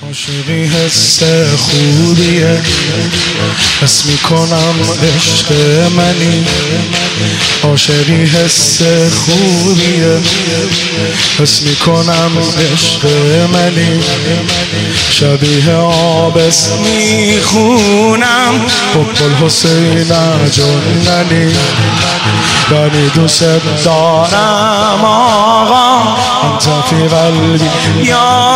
عاشقی حس خوبیه، حس میکنم عشق منی. عاشقی حس خوبیه، حس میکنم عشق منی. شبیه آبس میخونم حب الحسین جننی. یعنی دوست دارم آقا انت فی قلبی یا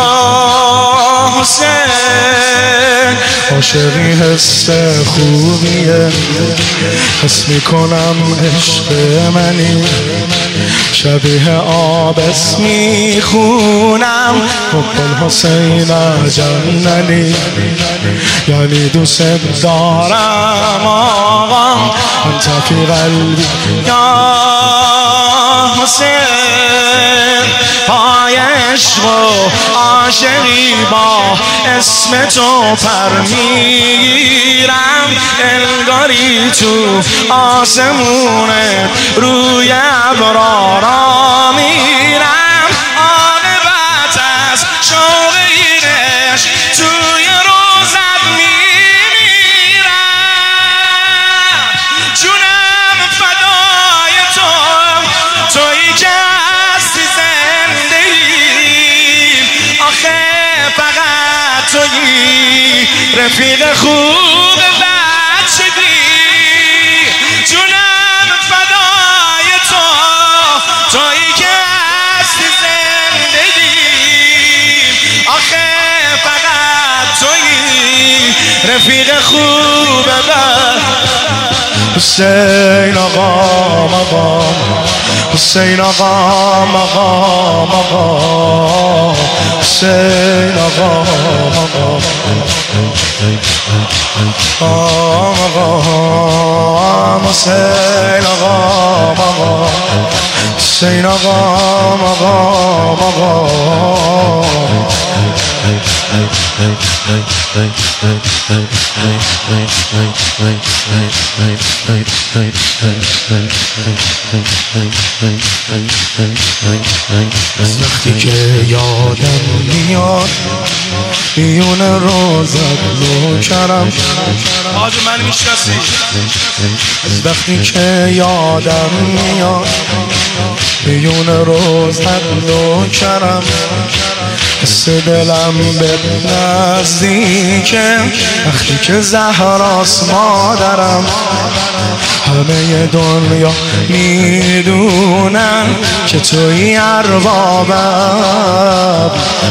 حسین. عاشقی حس خوبیه، حس میکنم عشق منی. شبیه آبس میخونم حب الحسین جننی. یعنی دوست دارم آقا انت فی قلبی یا حسین. پای عشق و عاشقی با اسم تو پر میگیرم، انگاری تو آسمونه روی ابرارا میرم. عاقبت از شوق این عشق توی روزت میمیرم. جونم فدای تو، تویی که هستی زندگیم. آخه فقط تویی رفیق خوب بچگی. جونم فدای تو، تویی که هستی زندگیم. آخه فقط تویی رفیق خوب حسین آقا مقام، حسین آقا مقام، مقام حسین آقا مقام، مقام حسین آقا مقام، حسین آقا مقام، مقام. وقتی که یادم میاد میون روزت نوکرم. آج من میشناسی. از وقتی که یادم میاد میون روزت نوکرم. حس دلم به نزدیکه وقتی که زهراست مادرم. همه دنیا میدونن که توی اربابم.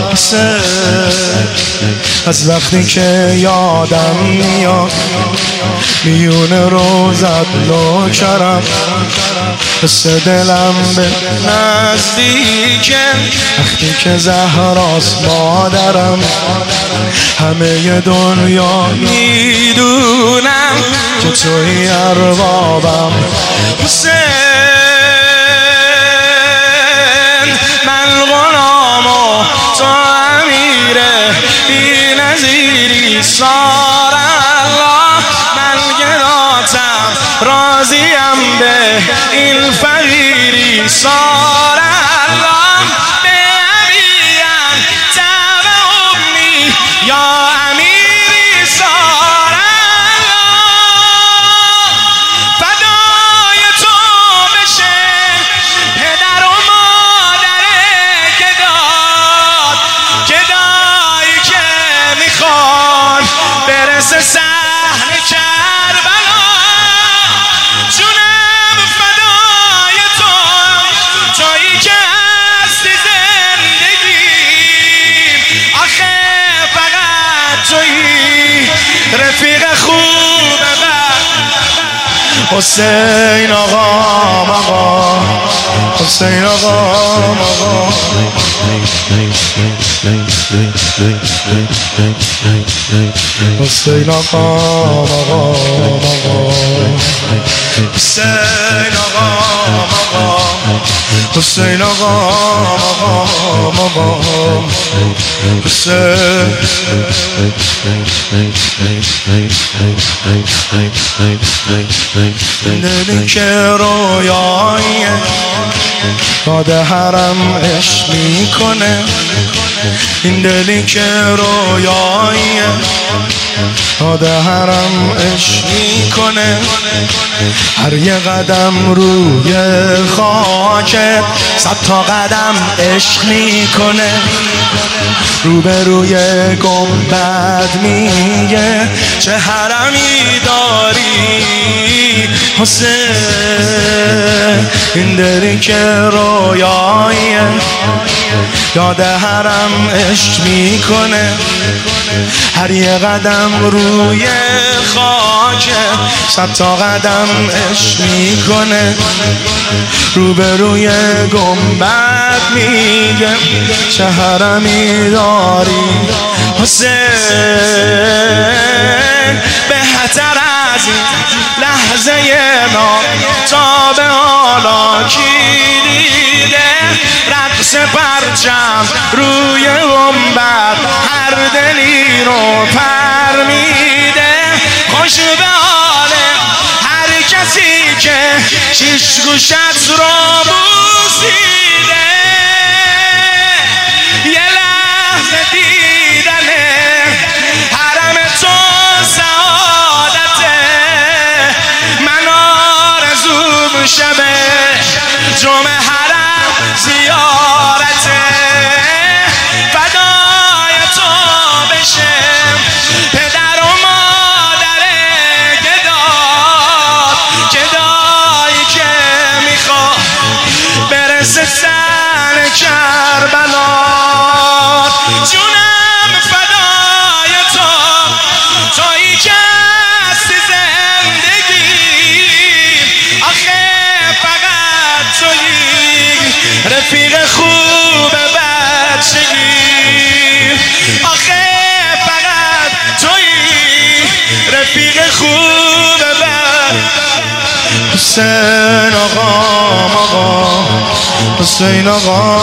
از وقتی که یادم میاد میون روزت نوکرم. حس دلم به نزدیکه وقتی که زهراست مادرم. همه دنیا میدونم که توی اربابم. حسین من غلام و تو امیره بی نظیری سار الله. من گداتم راضیم به این فقیری سار الله. به ابیم تب امی یا امیری سار الله. فدای تو بشه پدر و مادر گدایی که میخوان برسه صحن کربلا. جونم فدای تو، تویی که هستی زندگیم. آخه فقط تویی رفیق خوب حسین آقا مقام، حسین آقا مقام، حسین آقا مقام، حسین آقا مقام، حسین آقا مقام، دلی که رویاییه داده حرم عشق میکنه. این دلی که رویاییه یاد حرم عشق میکنه هر یه قدم روی خاک 100 تا قدم عشق میکنه روبروی گنبد میگه چه حرمی داری حسین این دلی که رویاییه یاد حرم عشق میکنه هر یه قدم روی خاک 100 تا قدم عشق میکنه روبروی گنبد میگه چه حرمی داری حسین بهتر از این لحظه ناتاب حالا کی دیده رقص پرچم روی گنبد هر دلی رو پر میده خوش به حال هر کسی که شیش گوشت رو بوسیده یه لحظه دیدنه حرم تو سعادته من آرزوم شبه جمعه حرم زیارته فدای تو بشم پدر و مادر گدایی که میخواد برسه سر کربلا جونم فدای تو تویی که هستی زندگی آخه فقط تویی رفیق خوب بچگی آخه فقط تویی رفیق خوب حسین آقا حسین آقا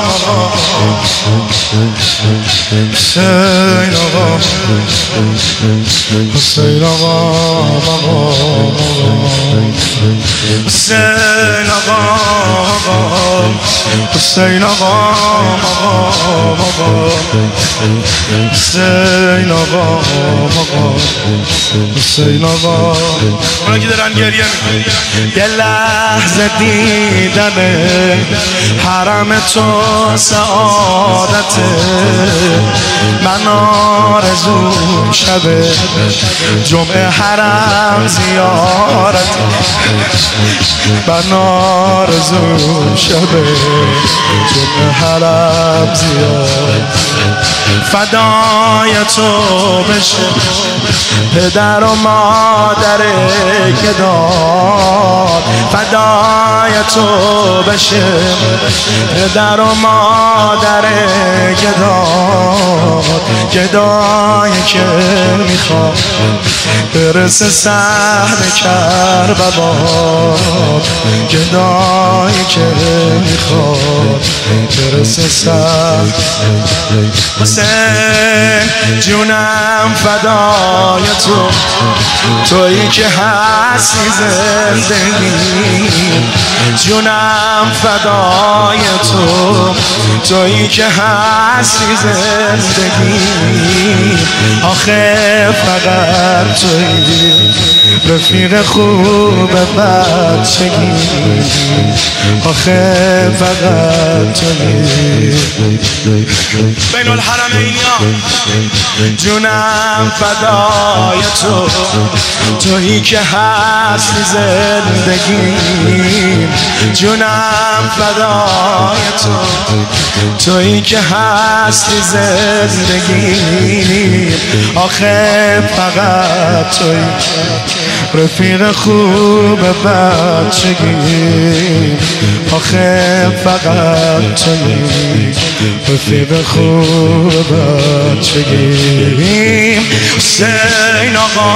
حسین آقا حسین آقا حسین آقا حسین آقا حسین آقا حسین آقا اونا که دارن گریه میکنن یه لحظه دیدنه حرم تو سعادته من آرزوم شبه جمعه حرم زیارته من آرزوم شبه جمعه حرم زیارته فدای تو بشه پدر و مادر گداد فدای تو بشه پدر و مادر گدایی که میخواد برسه صحن کربلا گدایی که میخواد برسه صحن حسین جونم فدای تو تویی که هستی زندگی جونم فدای تو تویی که هستی زندگی آخه فقط تویی رفیق خوب بچگی آخه فقط تویی بین الحرمینیا جونم فدای تو تویی که هستی زندگی جونم فدای تو تویی که هستی زندگی آخه فقط تویی رفیق خوب بچگی آخه فقط تویی رفیق خوب بچگی حسین آقا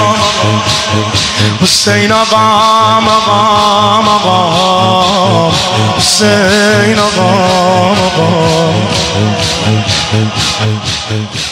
حسین آقا حسین آقا